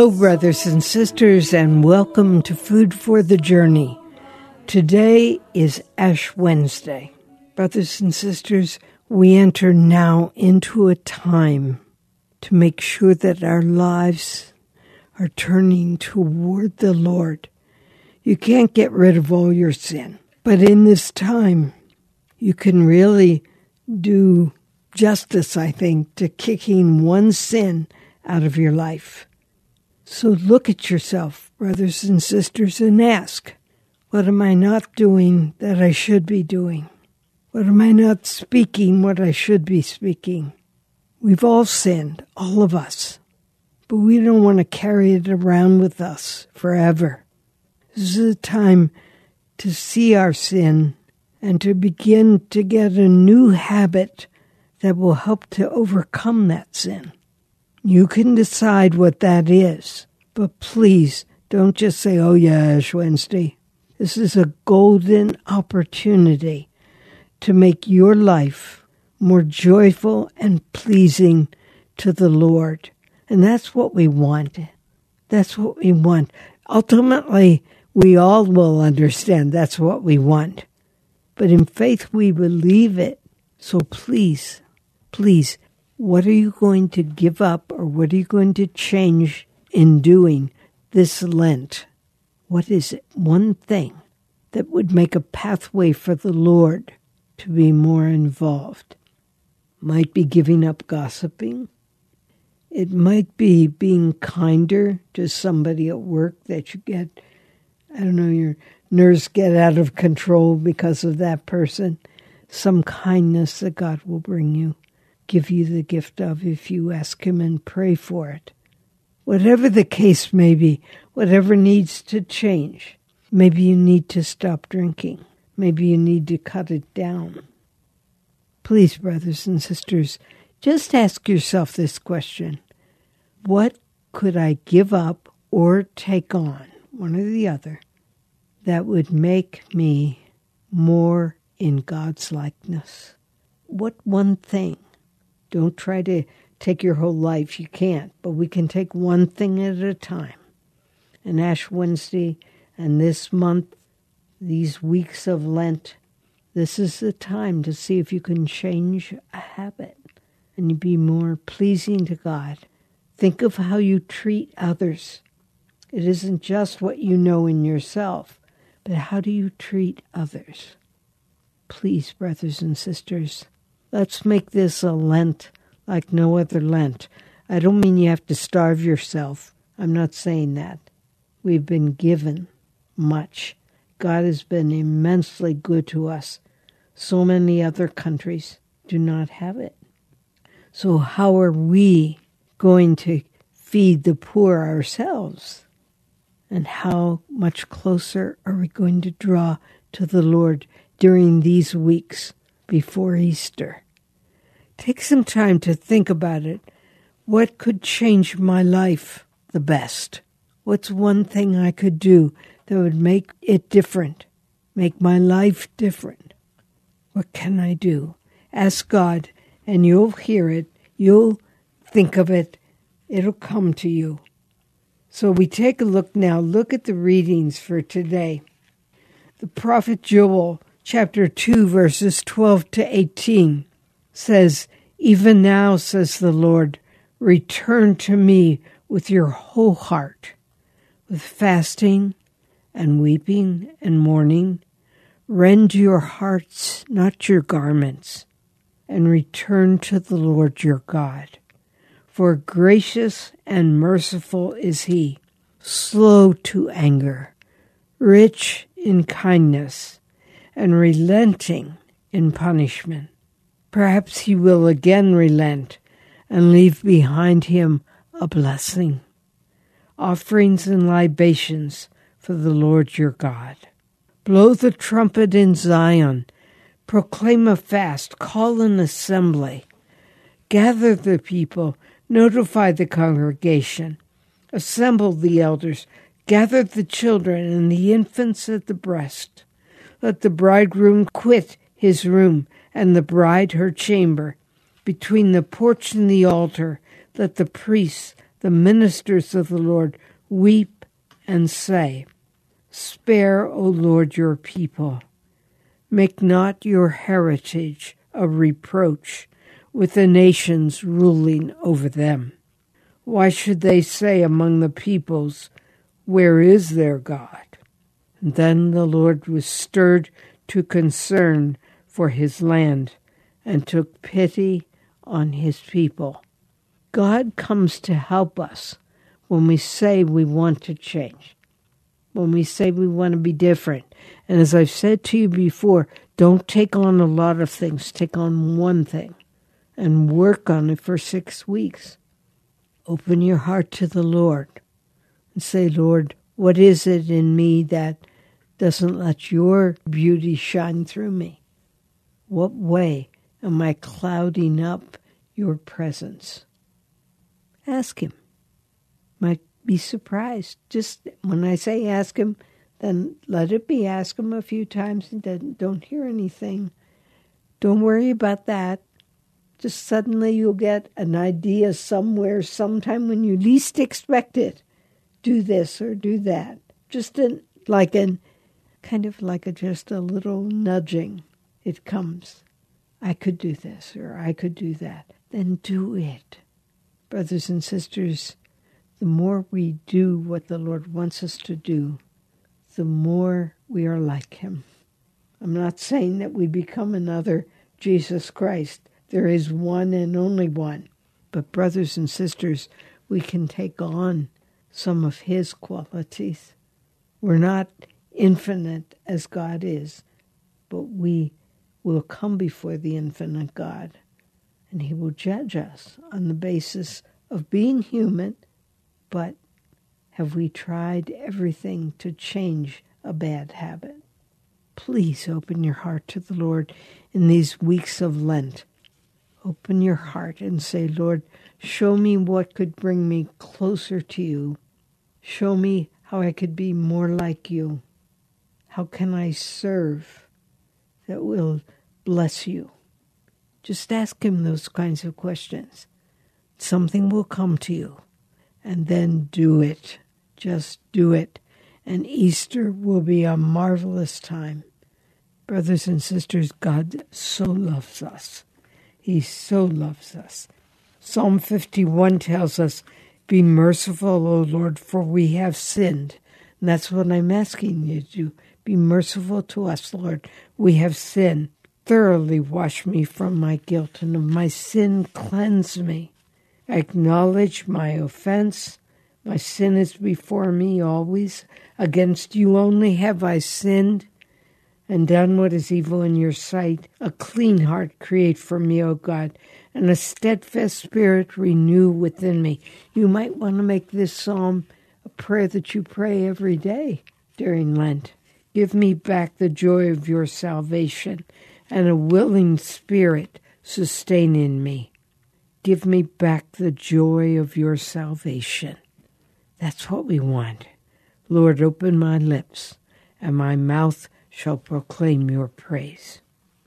Hello, brothers and sisters, and welcome to Food for the Journey. Today is Ash Wednesday. Brothers and sisters, we enter now into a time to make sure that our lives are turning toward the Lord. You can't get rid of all your sin, but in this time, you can really do justice, I think, to kicking one sin out of your life. So look at yourself, brothers and sisters, and ask, what am I not doing that I should be doing? What am I not speaking what I should be speaking? We've all sinned, all of us, but we don't want to carry it around with us forever. This is a time to see our sin and to begin to get a new habit that will help to overcome that sin. You can decide what that is, but please don't just say, oh yeah, Ash Wednesday. This is a golden opportunity to make your life more joyful and pleasing to the Lord. And that's what we want. That's what we want. Ultimately, we all will understand that's what we want. But in faith, we believe it. So please, what are you going to give up or what are you going to change in doing this Lent? What is it? One thing that would make a pathway for the Lord to be more involved. Might be giving up gossiping. It might be being kinder to somebody at work that you get, your nerves get out of control because of that person. Some kindness that God will bring you. Give you the gift of if you ask him and pray for it. Whatever the case may be, whatever needs to change. Maybe you need to stop drinking. Maybe you need to cut it down. Please, brothers and sisters, just ask yourself this question. What could I give up or take on, one or the other, that would make me more in God's likeness? What one thing? Don't try to take your whole life. You can't. But we can take one thing at a time. And Ash Wednesday and this month, these weeks of Lent, this is the time to see if you can change a habit and you be more pleasing to God. Think of how you treat others. It isn't just what you know in yourself, but how do you treat others? Please, brothers and sisters, let's make this a Lent like no other Lent. I don't mean you have to starve yourself. I'm not saying that. We've been given much. God has been immensely good to us. So many other countries do not have it. So how are we going to feed the poor ourselves? And how much closer are we going to draw to the Lord during these weeks before Easter? Take some time to think about it. What could change my life the best? What's one thing I could do that would make it different, make my life different? What can I do? Ask God, and you'll hear it. You'll think of it. It'll come to you. So we take a look now. Look at the readings for today. The prophet Joel, chapter 2, verses 12 to 18, says, "Even now, says the Lord, return to me with your whole heart, with fasting and weeping and mourning. Rend your hearts, not your garments, and return to the Lord your God. For gracious and merciful is he, slow to anger, rich in kindness, and relenting in punishment. Perhaps he will again relent and leave behind him a blessing, offerings and libations for the Lord your God. Blow the trumpet in Zion, proclaim a fast, call an assembly. Gather the people, notify the congregation, assemble the elders, gather the children and the infants at the breast. Let the bridegroom quit his room and the bride her chamber. Between the porch and the altar, let the priests, The ministers of the Lord weep and say, "Spare, O Lord, your people. Make not your heritage a reproach with the nations ruling over them. Why should they say among the peoples, 'Where is their God?'" And then the Lord was stirred to concern for his land and took pity on his people. God comes to help us when we say we want to change, when we say we want to be different. And as I've said to you before, don't take on a lot of things. Take on one thing and work on it for 6 weeks. Open your heart to the Lord and say, "Lord, what is it in me that doesn't let your beauty shine through me? What way am I clouding up your presence?" Ask him. Might be surprised. Just when I say ask him, then let it be. Ask him a few times and then don't hear anything. Don't worry about that. Just suddenly you'll get an idea somewhere, sometime when you least expect it. Do this or do that. Just kind of like just a little nudging. It comes. I could do this or I could do that. Then do it. Brothers and sisters, the more we do what the Lord wants us to do, the more we are like him. I'm not saying that we become another Jesus Christ. There is one and only one. But brothers and sisters, we can take on some of his qualities. We're not infinite as God is, but we will come before the infinite God, and he will judge us on the basis of being human, but have we tried everything to change a bad habit? Please open your heart to the Lord in these weeks of Lent. Open your heart and say, "Lord, show me what could bring me closer to you. Show me how I could be more like you. How can I serve that will bless you?" Just ask him those kinds of questions. Something will come to you, and then do it. Just do it. And Easter will be a marvelous time. Brothers and sisters, God so loves us. He so loves us. Psalm 51 tells us, "Be merciful, O Lord, for we have sinned." And that's what I'm asking you to do. Be merciful to us, Lord. We have sinned. Thoroughly wash me from my guilt, and of my sin cleanse me. I acknowledge my offense. My sin is before me always. Against you only have I sinned and done what is evil in your sight. A clean heart create for me, O God, and a steadfast spirit renew within me. You might want to make this psalm a prayer that you pray every day during Lent. Give me back the joy of your salvation and a willing spirit sustaining me. Give me back the joy of your salvation. That's what we want. Lord, open my lips, and my mouth shall proclaim your praise.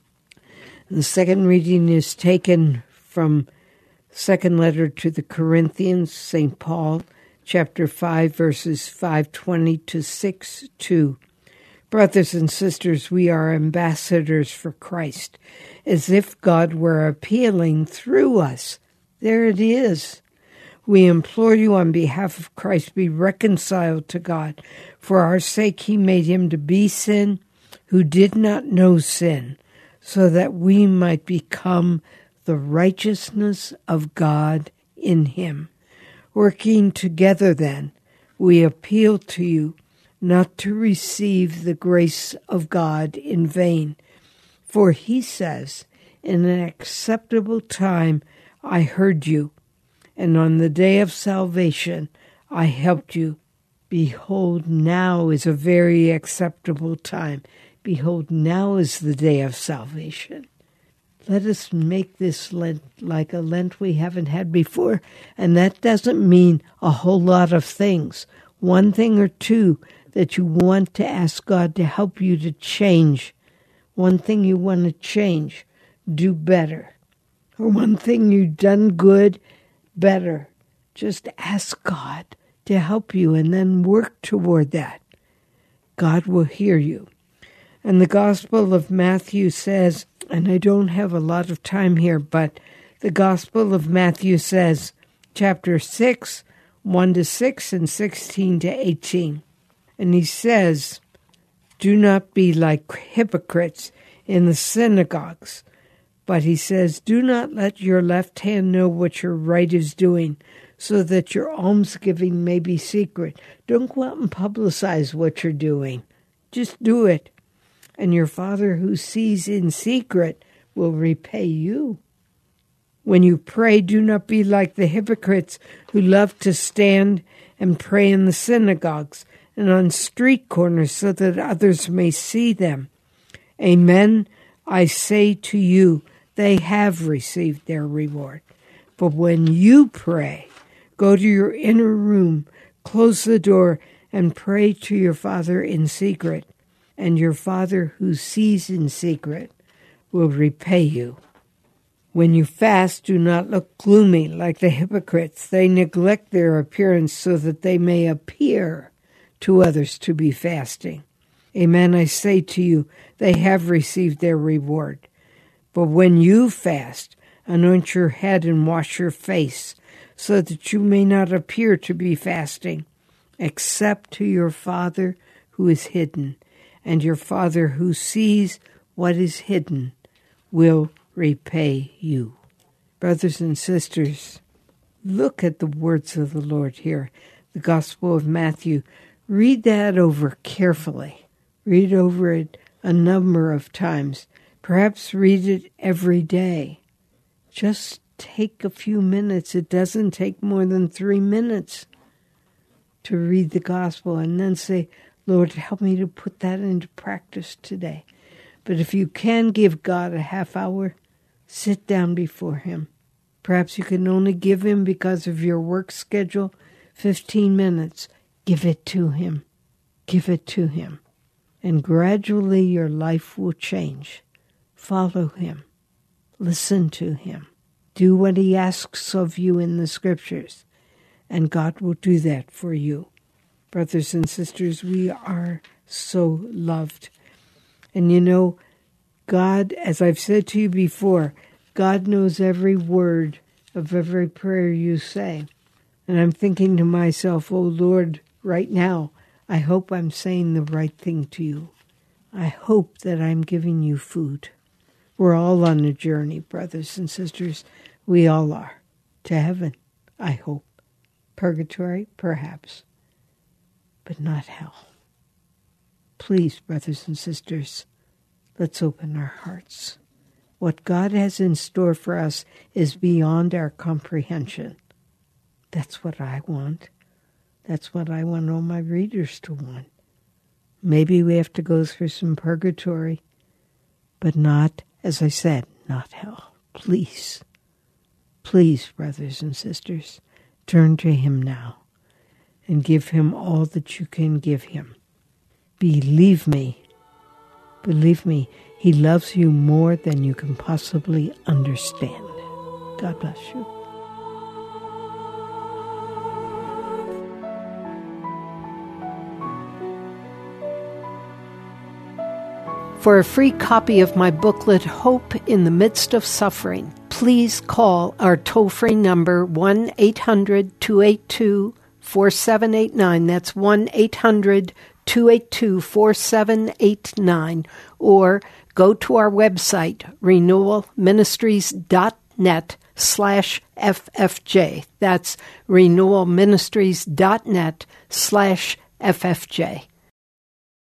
The second reading is taken from second letter to the Corinthians, St. Paul, chapter 5, verses 5:20 to 6:2. Brothers and sisters, we are ambassadors for Christ, as if God were appealing through us. There it is. We implore you on behalf of Christ, be reconciled to God. For our sake he made him to be sin, who did not know sin, so that we might become the righteousness of God in him. Working together then, we appeal to you not to receive the grace of God in vain. For he says, "In an acceptable time I heard you, and on the day of salvation I helped you. Behold, now is a very acceptable time. Behold, now is the day of salvation." Let us make this Lent like a Lent we haven't had before. And that doesn't mean a whole lot of things. One thing or two that you want to ask God to help you to change. One thing you want to change, do better. Or one thing you've done good, better. Just ask God to help you and then work toward that. God will hear you. And the Gospel of Matthew says, and I don't have a lot of time here, but the Gospel of Matthew says, chapter 6, 1-6 and 16-18. And he says, do not be like hypocrites in the synagogues. But he says, do not let your left hand know what your right is doing, so that your almsgiving may be secret. Don't go out and publicize what you're doing. Just do it. And your Father who sees in secret will repay you. When you pray, do not be like the hypocrites who love to stand and pray in the synagogues and on street corners so that others may see them. Amen, I say to you, they have received their reward. But when you pray, go to your inner room, close the door, and pray to your Father in secret. And your Father who sees in secret will repay you. When you fast, do not look gloomy like the hypocrites. They neglect their appearance so that they may appear to others to be fasting. Amen, I say to you, they have received their reward. But when you fast, anoint your head and wash your face, so that you may not appear to be fasting, except to your Father who is hidden. And your Father who sees what is hidden will repay you. Brothers and sisters, look at the words of the Lord here, the Gospel of Matthew. Read that over carefully. Read over it a number of times. Perhaps read it every day. Just take a few minutes. It doesn't take more than 3 minutes to read the Gospel and then say, Lord, help me to put that into practice today. But if you can give God a half hour, sit down before him. Perhaps you can only give him, because of your work schedule, 15 minutes. Give it to him. Give it to him. And gradually your life will change. Follow him. Listen to him. Do what he asks of you in the scriptures. And God will do that for you. Brothers and sisters, we are so loved. And you know, God, as I've said to you before, God knows every word of every prayer you say. And I'm thinking to myself, oh Lord, right now, I hope I'm saying the right thing to you. I hope that I'm giving you food. We're all on a journey, brothers and sisters. We all are. To heaven, I hope. Purgatory, perhaps. But not hell. Please, brothers and sisters, let's open our hearts. What God has in store for us is beyond our comprehension. That's what I want. That's what I want all my readers to want. Maybe we have to go through some purgatory, but not, as I said, not hell. Please, please, brothers and sisters, turn to him now and give him all that you can give him. Believe me, he loves you more than you can possibly understand. God bless you. For a free copy of my booklet, Hope in the Midst of Suffering, please call our toll-free number 1-800-282-4789. That's 1-800-282-4789. Or go to our website, renewalministries.net/FFJ. That's renewalministries.net/FFJ.